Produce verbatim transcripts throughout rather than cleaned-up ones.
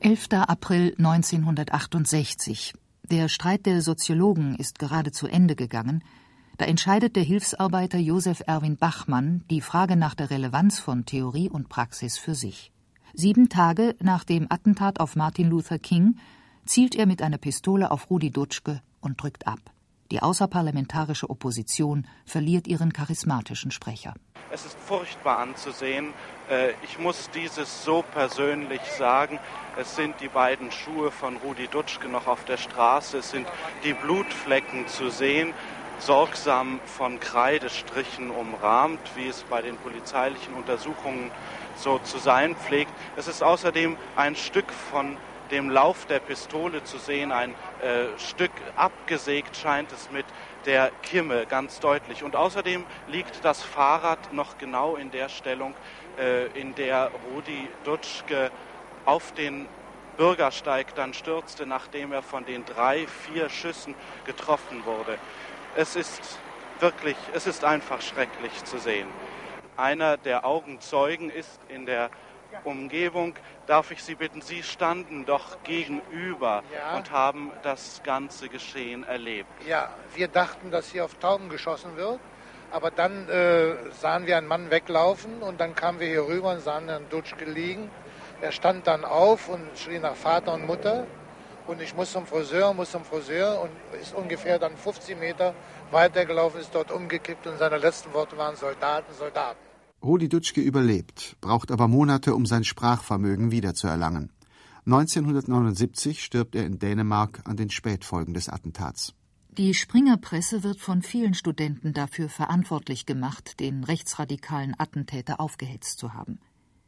elfter April neunzehnhundertachtundsechzig. Der Streit der Soziologen ist gerade zu Ende gegangen. Da entscheidet der Hilfsarbeiter Joseph Erwin Bachmann die Frage nach der Relevanz von Theorie und Praxis für sich. Sieben Tage nach dem Attentat auf Martin Luther King zielt er mit einer Pistole auf Rudi Dutschke und drückt ab. Die außerparlamentarische Opposition verliert ihren charismatischen Sprecher. Es ist furchtbar anzusehen. Ich muss dieses so persönlich sagen. Es sind die beiden Schuhe von Rudi Dutschke noch auf der Straße. Es sind die Blutflecken zu sehen, sorgsam von Kreidestrichen umrahmt, wie es bei den polizeilichen Untersuchungen so zu sein pflegt. Es ist außerdem ein Stück von dem Lauf der Pistole zu sehen, ein äh, Stück abgesägt scheint es mit der Kimme ganz deutlich. Und außerdem liegt das Fahrrad noch genau in der Stellung, äh, in der Rudi Dutschke auf den Bürgersteig dann stürzte, nachdem er von den drei, vier Schüssen getroffen wurde. Es ist wirklich, es ist einfach schrecklich zu sehen. Einer der Augenzeugen ist in der Umgebung. Darf ich Sie bitten, Sie standen doch gegenüber ja. und haben das ganze Geschehen erlebt. Ja, wir dachten, dass hier auf Tauben geschossen wird, aber dann äh, sahen wir einen Mann weglaufen und dann kamen wir hier rüber und sahen Herrn Dutschke liegen. Er stand dann auf und schrie nach Vater und Mutter und ich muss zum Friseur, muss zum Friseur und ist ungefähr dann fünfzig Meter weitergelaufen, ist dort umgekippt und seine letzten Worte waren Soldaten, Soldaten. Rudi Dutschke überlebt, braucht aber Monate, um sein Sprachvermögen wiederzuerlangen. neunzehnhundertneunundsiebzig stirbt er in Dänemark an den Spätfolgen des Attentats. Die Springer-Presse wird von vielen Studenten dafür verantwortlich gemacht, den rechtsradikalen Attentäter aufgehetzt zu haben.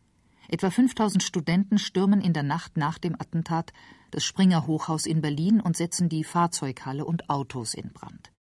Etwa fünftausend Studenten stürmen in der Nacht nach dem Attentat das Springer-Hochhaus in Berlin und setzen die Fahrzeughalle und Autos in Brand.